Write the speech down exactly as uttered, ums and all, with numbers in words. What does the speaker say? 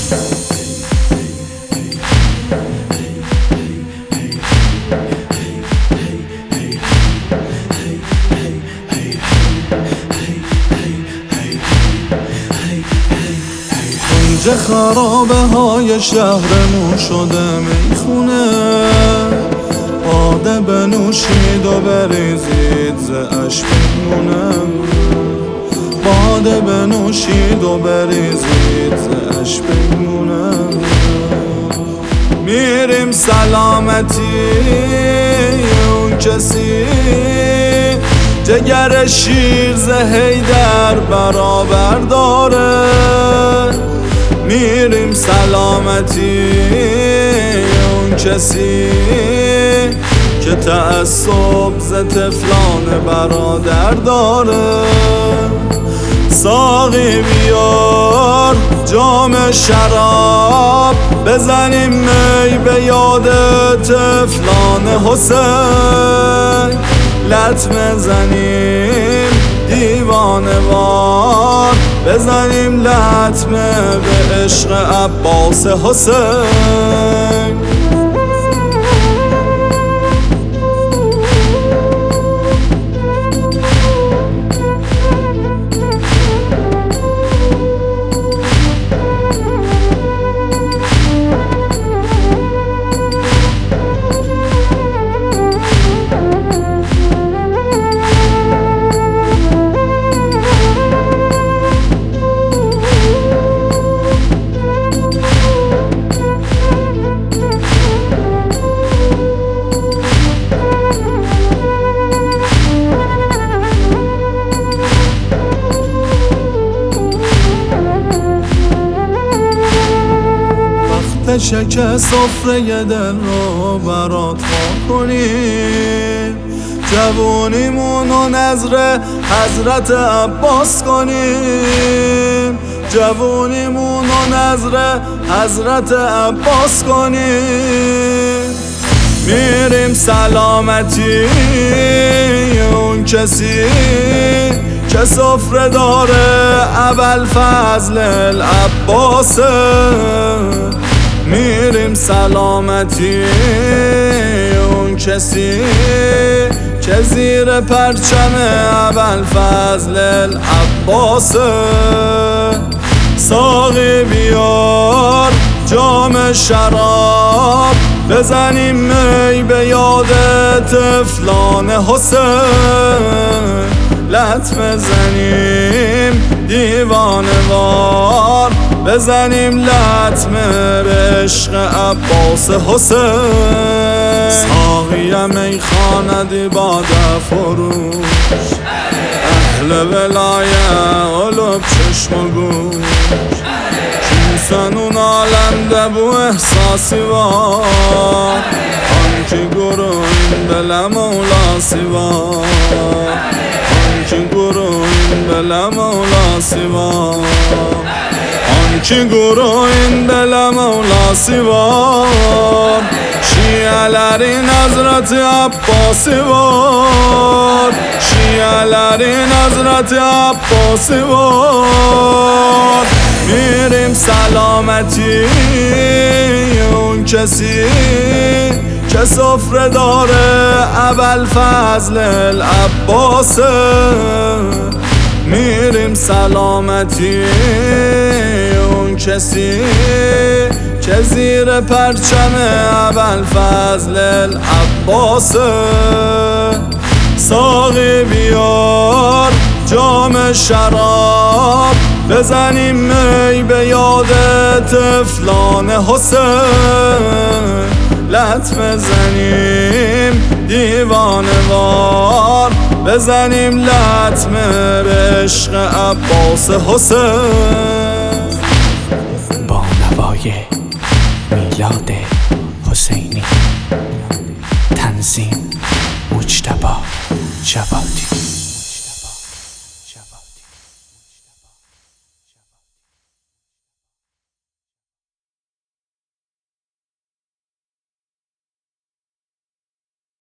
کنج خرابه های شهرمون شده میخونه، باده بنوشید و بریزید ز اشک میمونه، باده بنوشید و بریزید ز اشک میمونه. میریم سلامتی اون کسی جگر شیر ز حیدر برابر داره، میریم سلامتی اون کسی که تعصب ز طفلان برادر داره. ساقی بیار جام شراب بزنیم می به یاد طفلان حسین، لطمه زنیم دیوانه وار بزنیم لطمه به عشق عباس حسین. شکر سفره دل رو برات خواه کنیم، جوونیمون و نظر حضرت عباس کنیم، جوونیمون و نظر حضرت عباس کنیم. میریم سلامتی اون کسی که سفره داره ابوالفضل العباسه، میریم سلامتی اون کسی که زیر پرچم ابوالفضل العباسه. ساقی بیار جام شراب بزنیم می به یاد طفلان حسین، لطمه زنیم دیوانه وار بزنیم لطمه به عشق عباس حسین. ساقی میخانه دی باده فروش، اهل ولایه قلب چشم و گوش، kimsenin alemde bu ehsası var, hangi gururun belə Mevlası var, hangi gururun belə Mevlası var, hangi gururun belə Mevlası var. Şiələrin Hazreti Abbası var, Şiələrin Hazreti Abbası var. میریم سلامتی اون کسی که سفره داره ابوالفضل العباسه، میریم سلامتی اون کسی که زیر پرچم ابوالفضل العباسه. ساقی بیار جام شراب بزنیم می به یاد طفلان حسین، لطمه زنیم دیوانه وار بزنیم لطمه به عشق عباس حسین. با نوای میلاد حسینی، تنظیم مجتبی جوادی.